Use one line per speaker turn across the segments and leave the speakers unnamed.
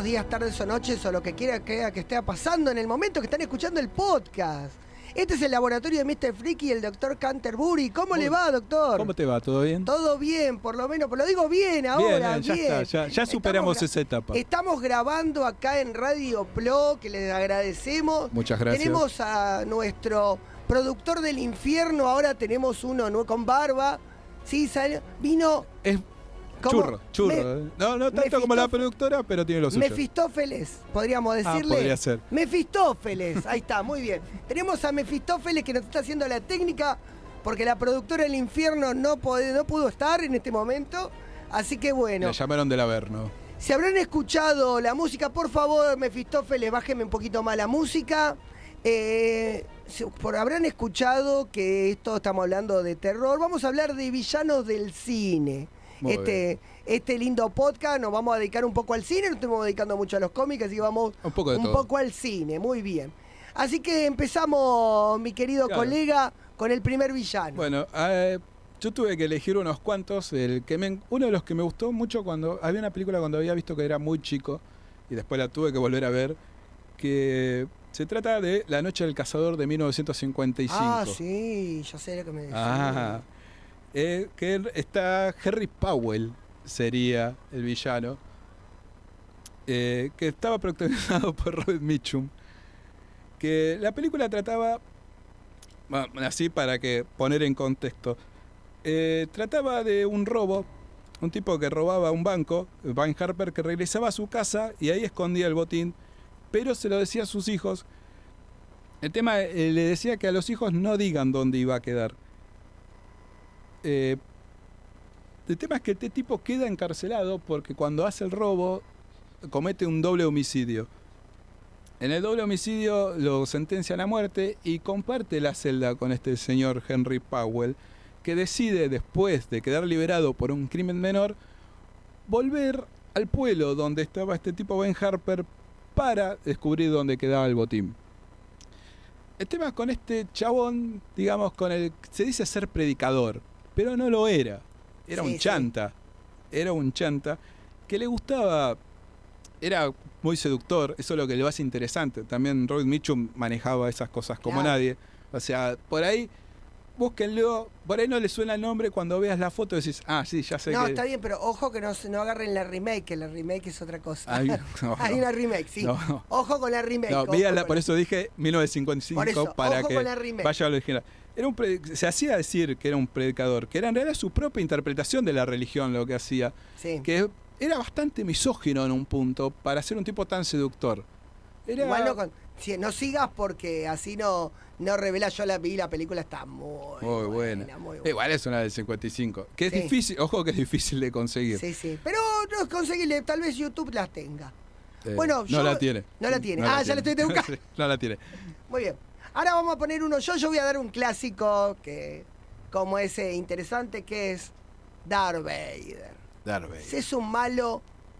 días, tardes o noches o lo que quiera que esté pasando en el momento que están escuchando el podcast. Este es el laboratorio de Mr. Freaky y el Dr. Canterbury. ¿Cómo le va, doctor?
¿Cómo te va? ¿Todo bien?
Todo bien, por lo menos. Pero lo digo bien ahora,
bien. Ya está, ya superamos esa etapa.
Estamos grabando acá en Radio Plo, que les agradecemos.
Muchas gracias.
Tenemos a nuestro productor del infierno, ahora tenemos uno con barba. Sí, vino...
Es churro. No tanto como la productora, pero tiene lo suyo.
Mefistófeles, podríamos decirle.
Podría ser.
Mefistófeles, ahí está, muy bien. Tenemos a Mefistófeles que nos está haciendo la técnica, porque la productora del infierno no pudo estar en este momento. Así que bueno.
La llamaron del Averno.
Si habrán escuchado la música, por favor, Mefistófeles, bájeme un poquito más la música. Habrán escuchado que estamos hablando de terror. Vamos a hablar de villanos del cine. Este lindo podcast nos vamos a dedicar un poco al cine, nos estamos dedicando mucho a los cómics, así que vamos un poco al cine, muy bien. Así que empezamos, mi querido colega, con el primer villano.
Bueno, yo tuve que elegir unos cuantos. Uno de los que me gustó mucho cuando había una película cuando había visto que era muy chico, y después la tuve que volver a ver, que se trata de La Noche del Cazador de 1955.
Ah, sí, yo sé lo que me decís.
Que está Henry Powell, sería el villano, que estaba protagonizado por Robert Mitchum, que la película trataba, así para que poner en contexto, trataba de un robo, un tipo que robaba un banco, Van Harper, que regresaba a su casa y ahí escondía el botín, pero se lo decía a sus hijos. El tema, le decía que a los hijos no digan dónde iba a quedar. El tema es que este tipo queda encarcelado porque cuando hace el robo comete un doble homicidio. En el doble homicidio lo sentencian a muerte y comparte la celda con este señor Henry Powell, que decide, después de quedar liberado por un crimen menor, volver al pueblo donde estaba este tipo Ben Harper para descubrir dónde quedaba el botín. El tema con este chabón, digamos, se dice ser predicador, pero no lo era. Era un chanta. Era un chanta que le gustaba. Era muy seductor. Eso es lo que le hace interesante. También Robert Mitchum manejaba esas cosas como nadie. O sea, por ahí, búsquenlo. Por ahí no le suena el nombre. Cuando veas la foto decís, sí, ya sé que...
No, está bien, pero ojo que no agarren la remake, que la remake es otra cosa. Hay una remake, sí. No. Ojo con la remake.
No, por eso dije 1955, para que vaya a lo original. Se hacía decir que era un predicador, que era en realidad su propia interpretación de la religión lo que hacía. Sí. Que era bastante misógino en un punto para ser un tipo tan seductor.
Igual no sigas porque así no revela. Yo la vi, la película está muy buena.
Igual es una del 55. Que es difícil, ojo que es difícil de conseguir.
Sí. Pero no es conseguible, tal vez YouTube las tenga.
No la tiene.
No la tiene. Ya la estoy de buscar.
Sí, no la tiene.
Muy bien. Ahora vamos a poner uno. Yo voy a dar un clásico que como ese interesante, que es Darth Vader. Es un malo,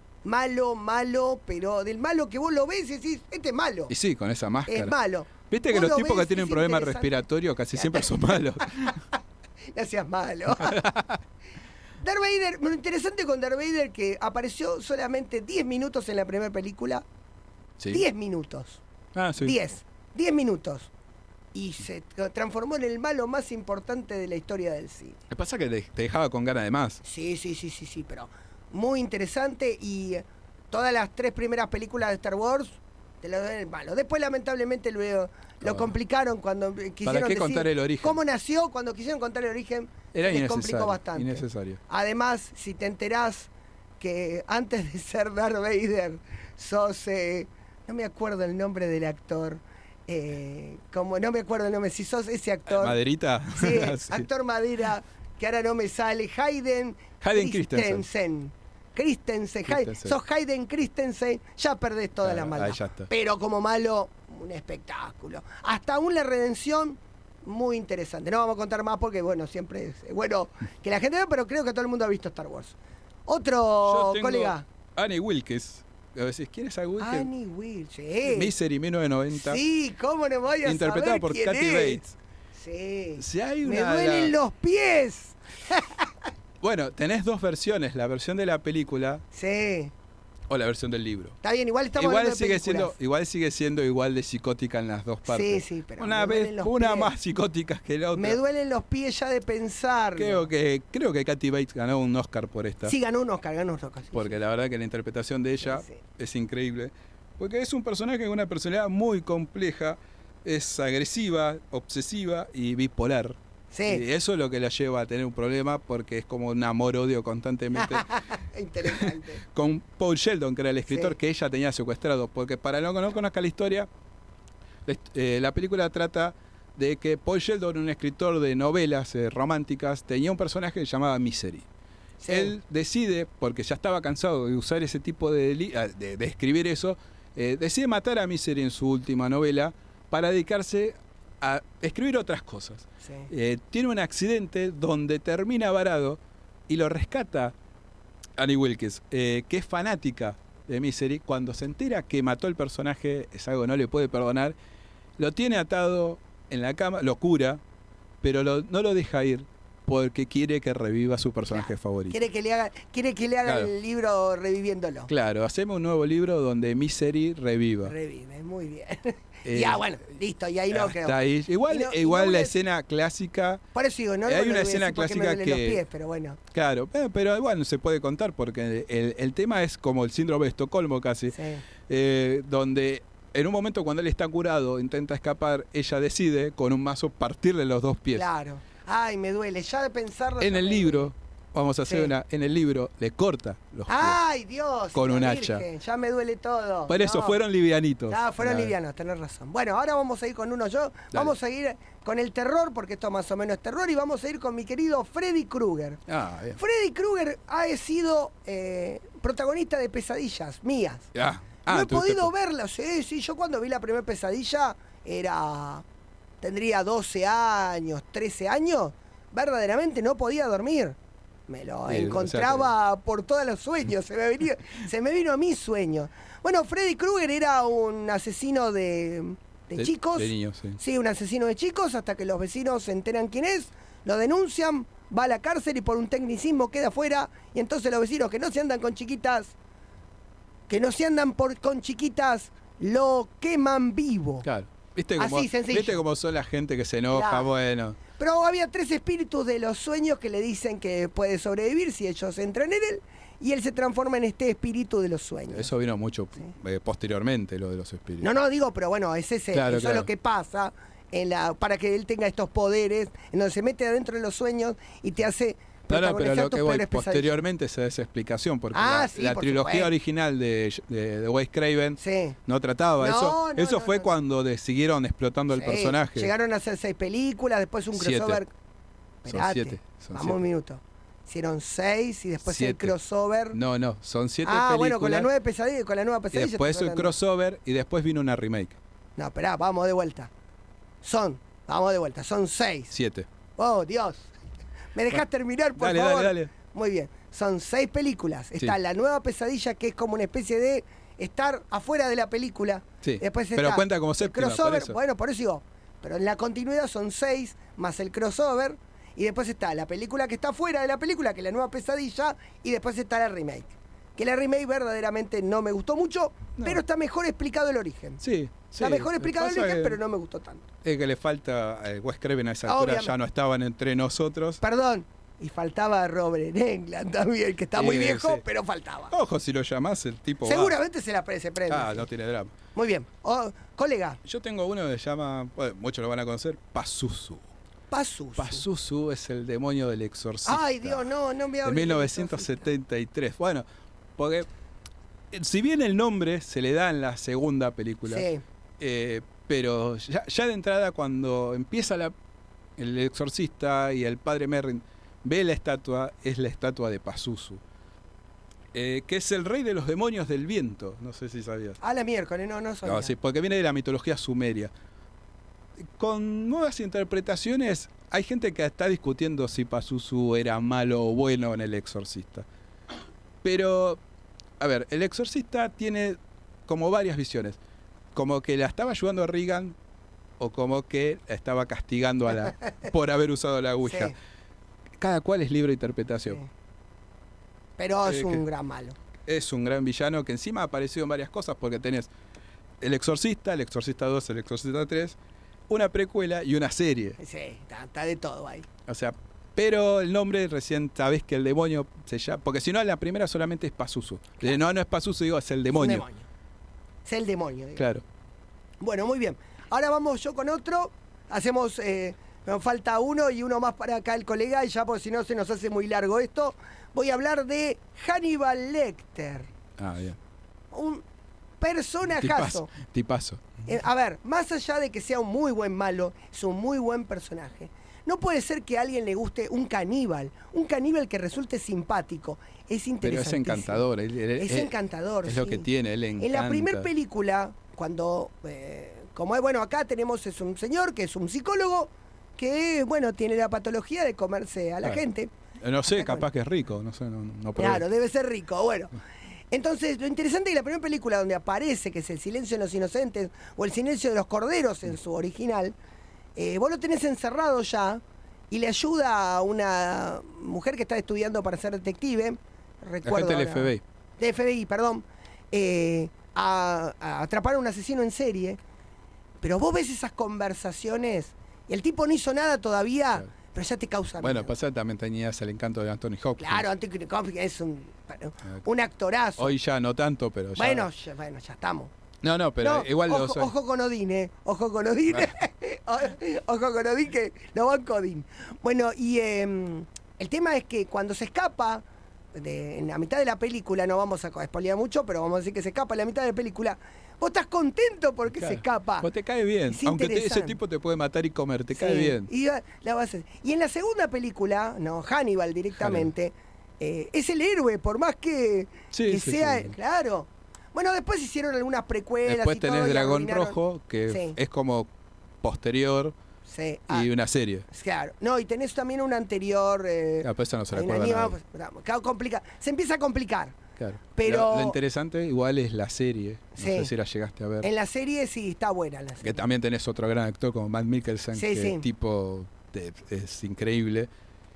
pero del malo que vos lo ves y decís, este es malo.
Y sí, con esa máscara.
Es malo.
Viste que los tipos que tienen problemas respiratorios casi siempre son malos.
No seas malo. Darth Vader, lo interesante con Darth Vader que apareció solamente 10 minutos en la primera película.
Sí.
10 minutos.
Sí.
10 minutos. Y se transformó en el malo más importante de la historia del cine.
Lo que pasa es que te dejaba con ganas de más.
Sí, pero muy interesante. Y todas las 3 primeras películas de Star Wars te lo dan el malo. Después, lamentablemente, lo complicaron cuando quisieron
¿Para qué contar el origen?
¿Cómo nació? Cuando quisieron contar el origen, les complicó bastante.
Innecesario.
Además, si te enterás que antes de ser Darth Vader sos... no me acuerdo el nombre del actor. No me acuerdo el nombre. Si sos ese actor...
¿Maderita?
Sí, actor madera, que ahora no me sale. Hayden Christensen. Sos Hayden Christensen, ya perdés toda la maldad. Pero como malo, un espectáculo. Hasta aún la redención, muy interesante. No vamos a contar más porque, siempre es bueno que la gente vea, pero creo que todo el mundo ha visto Star Wars. Otro colega.
Annie Wilkes. ¿Quién es Annie Wilkes?
Annie Wilkes, sí.
Misery 1990.
Sí, ¿cómo no voy a
interpretada
saber
por
quién
Kathy
es?
Bates.
Sí.
Si hay
Me duelen los pies.
Bueno, tenés 2 versiones. La versión de la película.
Sí.
O la versión del libro.
Está bien, igual estamos hablando de películas.
Igual sigue siendo igual de psicótica en las dos partes.
Sí, pero
una más psicótica que la otra.
Me duelen los pies ya de pensar.
Creo que Kathy Bates ganó un Oscar por esta.
Sí, ganó un Oscar. Sí,
porque la verdad que la interpretación de ella es increíble. Porque es un personaje con una personalidad muy compleja, es agresiva, obsesiva y bipolar.
Sí.
Y eso es lo que la lleva a tener un problema porque es como un amor-odio constantemente.
Interesante.
Con Paul Sheldon, que era el escritor que ella tenía secuestrado. Porque para los que no conozcan la historia, la película trata de que Paul Sheldon, un escritor de novelas románticas, tenía un personaje que se llamaba Misery. Sí. Él decide, porque ya estaba cansado de usar ese tipo de escribir eso, decide matar a Misery en su última novela para dedicarse a escribir otras cosas. Sí. Tiene un accidente donde termina varado y lo rescata Annie Wilkes, que es fanática de Misery. Cuando se entera que mató al personaje, es algo que no le puede perdonar, lo tiene atado en la cama, lo cura, pero no lo deja ir porque quiere que reviva su personaje favorito.
Quiere que le haga el libro reviviéndolo.
Claro, hacemos un nuevo libro donde Misery reviva.
Revive, muy bien. Ya, bueno, listo, y ahí no creo.
Está ahí. Igual la escena clásica.
Por eso digo, no
hay una escena clásica que.
Los pies, pero bueno.
Claro, pero bueno, se puede contar porque el tema es como el síndrome de Estocolmo casi. Sí. Donde en un momento cuando él está curado, intenta escapar, ella decide con un mazo partirle los dos pies.
Claro. Ay, me duele, ya de pensarlo.
En el libro. Vamos a hacer en el libro, le corta los pies.
¡Ay, Dios!
Con un hacha.
Ya me duele todo.
Por eso fueron livianitos.
Fueron livianos, tenés razón. Bueno, ahora vamos a ir con uno yo. Dale. Vamos a ir con el terror, porque esto más o menos es terror, y vamos a ir con mi querido Freddy Krueger.
Bien.
Freddy Krueger ha sido protagonista de pesadillas mías. No he podido verla. Sí, yo cuando vi la primera pesadilla tendría 12 años, 13 años. Verdaderamente no podía dormir. Me lo encontraba por todos los sueños, se me vino a mi sueño. Bueno, Freddy Krueger era un asesino de chicos.
De niños, sí.
Sí, un asesino de chicos, hasta que los vecinos se enteran quién es, lo denuncian, va a la cárcel y por un tecnicismo queda fuera. Y entonces los vecinos que no se andan con chiquitas, con chiquitas, lo queman vivo.
Claro. ¿Viste cómo son la gente que se enoja? Claro. Bueno.
Pero había 3 espíritus de los sueños que le dicen que puede sobrevivir si ellos entran en él, y él se transforma en este espíritu de los sueños.
Eso vino mucho posteriormente, lo de los espíritus.
No, digo, pero bueno, es eso es lo que pasa para que él tenga estos poderes, en donde se mete adentro de los sueños y te hace...
Pero lo que voy, posteriormente se da esa explicación, porque la trilogía original de Wes Craven no trataba eso. Eso fue cuando siguieron explotando el personaje.
Llegaron a hacer 6 películas, después un crossover.
Esperate, son 7.
Vamos un minuto. Hicieron 6 y después 7. El crossover.
No, son 7 películas.
Bueno, con la nueva pesadilla.
Y después el crossover y después vino una remake.
No, esperá, vamos de vuelta. Son 6.
7.
Oh, Dios. ¿Me dejás terminar, por favor?
Dale.
Muy bien. Son 6 películas. Está la nueva pesadilla, que es como una especie de estar afuera de la película.
Sí.
Después
pero cuenta como séptima,
crossover.
por eso.
Bueno, por eso digo. Pero en la continuidad son 6 más el crossover. Y después está la película que está fuera de la película, que es la nueva pesadilla. Y después está la remake. Que la remake verdaderamente no me gustó mucho, pero está mejor explicado el origen.
Sí.
Está mejor explicado el origen, pero no me gustó tanto.
Es que le falta Wes Craven a esa altura, ya no estaban entre nosotros.
Perdón, y faltaba Robert Englund también, que está muy viejo, pero faltaba.
Ojo, si lo llamás, el tipo
seguramente se prende.
No tiene drama.
Muy bien. Colega.
Yo tengo uno que se llama, muchos lo van a conocer, Pazuzu. Pazuzu es el demonio del exorcista.
Ay, Dios, no me hables.
De 1973. Bueno, porque si bien el nombre se le da en la segunda película, pero ya de entrada cuando empieza el exorcista y el padre Merrin ve la estatua, es la estatua de Pazuzu, que es el rey de los demonios del viento. No sé si sabías.
La miércoles, no sabía.
No, sí, porque viene de la mitología sumeria. Con nuevas interpretaciones, hay gente que está discutiendo si Pazuzu era malo o bueno en el exorcista. Pero, a ver, el exorcista tiene como varias visiones. Como que la estaba ayudando a Regan o como que la estaba castigando por haber usado la ouija. Cada cual es libre de interpretación.
Pero es un gran malo.
es un gran villano que encima ha aparecido en varias cosas porque tenés El Exorcista 2, El Exorcista 3, una precuela y una serie.
Sí, está de todo ahí.
O sea, pero el nombre recién sabés que el demonio se llama, porque si no la primera solamente es Pazuzu. Claro. No es Pazuzu, digo, es el demonio.
Es el demonio. Digo.
Claro.
Bueno, muy bien. Ahora vamos yo con otro. Hacemos, nos falta uno y uno más para acá el colega, y ya porque si no se nos hace muy largo esto. Voy a hablar de Hannibal Lecter.
Bien.
Un personajazo.
Tipazo.
A ver, más allá de que sea un muy buen malo, es un muy buen personaje. No puede ser que a alguien le guste un caníbal que resulte simpático. Es interesante.
Pero es encantador.
Es encantador,
es
sí.
lo que tiene, él encanta.
En la primera película, cuando, como es, bueno, acá tenemos, es un señor que es un psicólogo que, bueno, tiene la patología de comerse a la gente.
No sé, capaz que es rico, no sé, no
Claro, debe ser rico, bueno. Entonces, lo interesante es que la primera película donde aparece, que es El silencio de los inocentes, o El silencio de los corderos en su original, vos lo tenés encerrado ya, y le ayuda a una mujer que está estudiando para ser detective, recuerdo
del FBI.
De FBI, perdón, a atrapar a un asesino en serie, pero vos ves esas conversaciones, y el tipo no hizo nada todavía, claro, pero ya te causa miedo.
Bueno, pasada también tenías el encanto de Anthony Hopkins.
Claro, Anthony Hopkins es un actorazo.
Hoy ya no tanto, pero ya...
Bueno, ya estamos.
No, pero igual
ojo con Odín, Ojo con Odín. Ojo con Odín, que lo banco Odín. Bueno, y el tema es que cuando se escapa, en la mitad de la película, no vamos a spoilear mucho, pero vamos a decir que se escapa en la mitad de la película, vos estás contento porque se escapa.
Vos te cae bien, aunque ese tipo te puede matar y comer, te cae bien.
Y en la segunda película, Hannibal directamente, es el héroe, por más que sea, claro. Bueno, después hicieron algunas precuelas.
Después tenés Dragón Rojo, que es como posterior, y una serie.
Claro. No, y tenés también una anterior.
Pues esa no se recuerda
nada. Se empieza a complicar.
Claro.
Pero
lo interesante igual es la serie. No sé si la llegaste a ver.
En la serie sí, está buena la serie.
Que también tenés otro gran actor como Matt Mikkelsen, que tipo es increíble.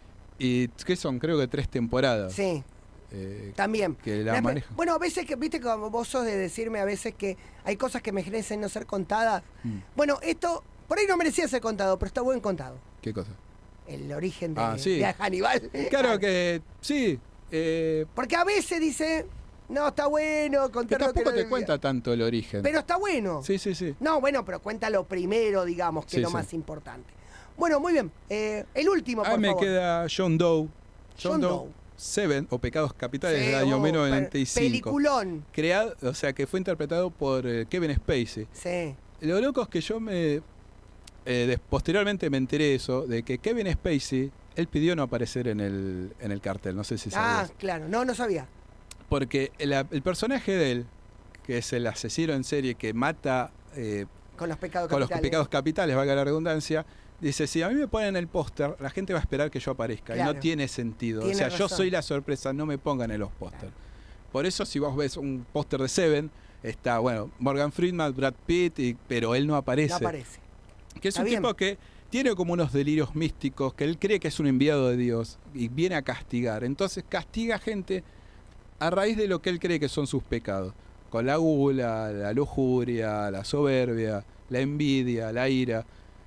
Y que son, creo que 3 temporadas.
Sí. También.
Que la maneja.
Bueno, a veces que, viste, como vos sos de decirme a veces que hay cosas que merecen no ser contadas. Bueno, esto por ahí no merecía ser contado, pero está buen contado.
¿Qué cosa?
El origen de Hannibal.
Claro que sí.
Porque a veces dice, no, está bueno contar.
Que tampoco te cuenta tanto el origen.
Pero está bueno.
Sí.
No, bueno, pero cuéntalo primero, digamos, que es lo más importante. Bueno, muy bien. El último, por favor.
Me queda John Doe. John Doe. Seven, o Pecados Capitales, del año 1995.
Peliculón.
Creado, o sea, que fue interpretado por Kevin Spacey.
Sí.
Lo loco es que yo posteriormente me enteré de eso, de que Kevin Spacey, él pidió no aparecer en el cartel, no sé si sabías.
Claro, no sabía.
Porque el personaje de él, que es el asesino en serie que mata...
con los pecados
capitales, valga la redundancia, dice, si a mí me ponen el póster, la gente va a esperar que yo aparezca. Claro. Y no tiene sentido. O sea, razón. Yo soy la sorpresa, no me pongan en los pósters. Claro. Por eso, si vos ves un póster de Seven, está, bueno, Morgan Freeman, Brad Pitt, pero él no aparece.
No aparece.
Que es un tipo que tiene como unos delirios místicos, que él cree que es un enviado de Dios y viene a castigar. Entonces castiga gente a raíz de lo que él cree que son sus pecados. Con la gula, la lujuria, la soberbia, la envidia, la ira.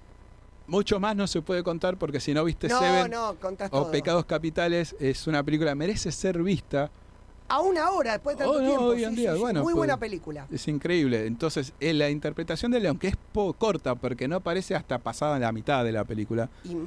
Mucho más no se puede contar porque si no viste Seven o Pecados Capitales, es una película, merece ser vista.
A una hora, después de tanto tiempo.
Hoy en día, bueno,
muy buena película.
Es increíble. Entonces, la interpretación de él, aunque es corta, porque no aparece hasta pasada la mitad de la película.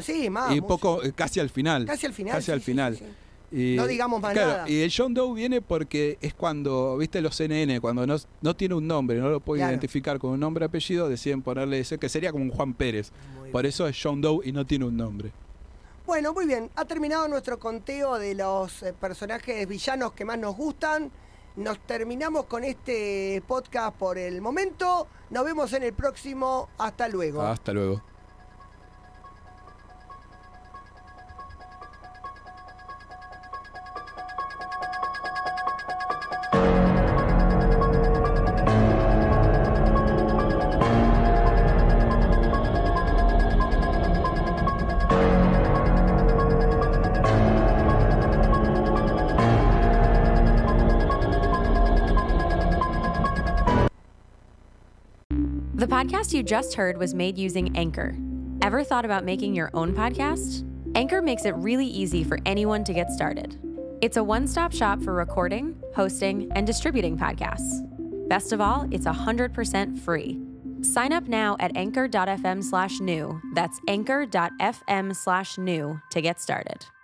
Y
poco, casi al final.
Casi al final.
Y,
no digamos más nada.
Y el John Doe viene porque es cuando, viste, los CNN, cuando no tiene un nombre, no lo pueden identificar con un nombre y apellido, deciden ponerle ese, que sería como un Juan Pérez. Por eso es John Doe y no tiene un nombre.
Bueno, muy bien. Ha terminado nuestro conteo de los personajes villanos que más nos gustan. Nos terminamos con este podcast por el momento. Nos vemos en el próximo. Hasta luego.
Hasta luego.
The podcast you just heard was made using Anchor. Ever thought about making your own podcast? Anchor makes it really easy for anyone to get started. It's a one-stop shop for recording, hosting, and distributing podcasts. Best of all, it's 100% free. Sign up now at anchor.fm/new. That's anchor.fm/new to get started.